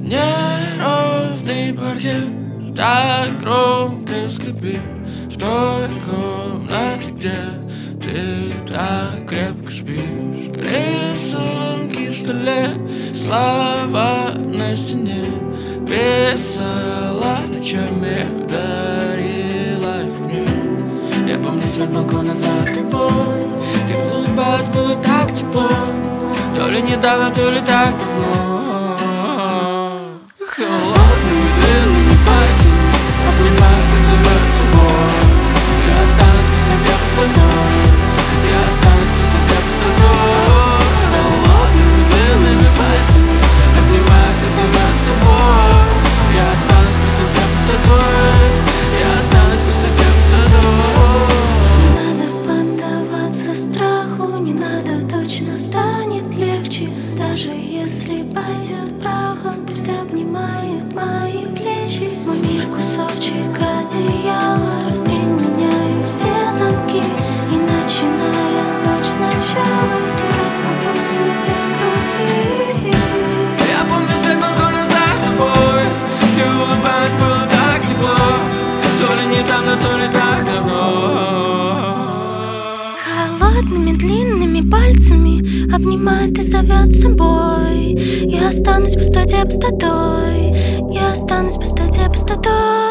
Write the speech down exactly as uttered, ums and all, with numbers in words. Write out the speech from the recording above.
Неровный паркет так громко скрипит в той комнате, где ты так крепко спишь. Рисунки в столе, слова на стене, писала ночами, дарила их мне. Я помню свет балкона за тобой, ты улыбалась, было так тепло, то ли недавно, то ли так давно. Холодными длинными пальцами обнимает и зовет с собой. Я останусь в пустоте пустотой, я останусь в пустоте пустотой. Холодными длинными пальцами обнимает и зовет с собой. Я останусь в пустоте пустотой, я останусь в пустоте пустотой. Не надо поддаваться страху, не надо, точно станет легче. Даже если пойдет прахом, пусть обнимает мои плечи. Мой мир кусочек одеяла, раздень меня и все замки. И начиная ночь сначала, стирать вокруг себя круги. Я помню свет балкона за тобой, ты улыбалась, было так тепло, то ли недавно, то ли так давно. Холодными длинными пальцами обнимает и зовет с собой. Я останусь в пустоте пустотой, я останусь в пустоте пустотой.